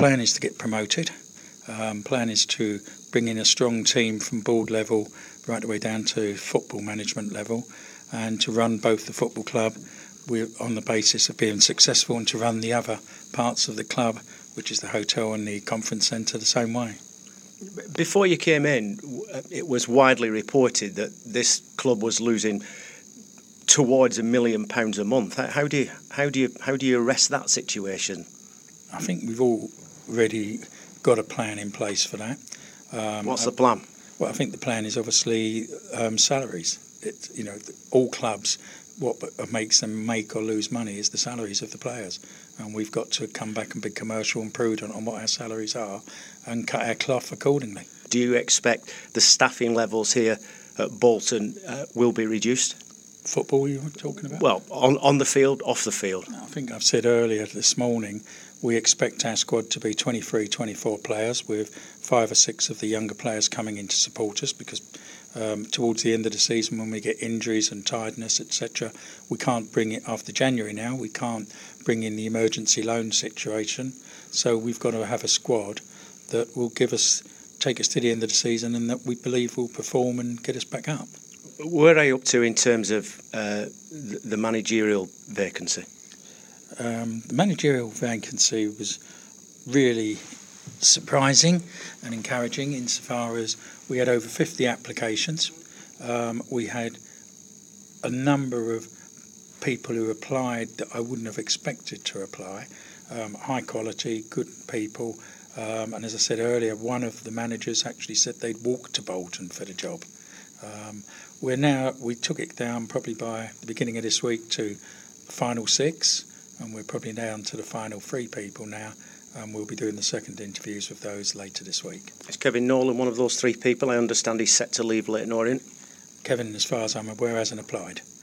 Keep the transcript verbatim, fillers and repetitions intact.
plan is to get promoted. Um, plan is to bring in a strong team from board level right the way down to football management level, and to run both the football club we're on the basis of being successful, and to run the other parts of the club, which is the hotel and the conference centre, the same way. Before you came in, it was widely reported that this club was losing towards a million pounds a month. How do you how do you how do you arrest that situation? I think we've already got a plan in place for that. Um, What's the plan? Well, I think the plan is obviously um, salaries. It, you know, all clubs, what makes them make or lose money is the salaries of the players, and we've got to come back and be commercial and prudent on what our salaries are, and cut our cloth accordingly. Do you expect the staffing levels here at Bolton uh, will be reduced? Football, you were talking about? Well, on on the field, off the field. I think I've said earlier this morning, we expect our squad to be twenty-three, twenty-four players, with five or six of the younger players coming in to support us, because um, towards the end of the season, when we get injuries and tiredness, et cetera, we can't bring it after January now. We can't bring in the emergency loan situation, so we've got to have a squad that will give us, take us to the end of the season, and that we believe will perform and get us back up. Where are you up to in terms of uh, the managerial vacancy? Um, the managerial vacancy was really surprising and encouraging, insofar as we had over fifty applications. Um, we had a number of people who applied that I wouldn't have expected to apply. Um, high quality, good people. Um, and as I said earlier, one of the managers actually said they'd walk to Bolton for the job. Um, we're now, we took it down probably by the beginning of this week to final six, and we're probably down to the final three people now, and we'll be doing the second interviews with those later this week. Is Kevin Nolan one of those three people? I understand he's set to leave Leyton Orient. Kevin, as far as I'm aware, hasn't applied.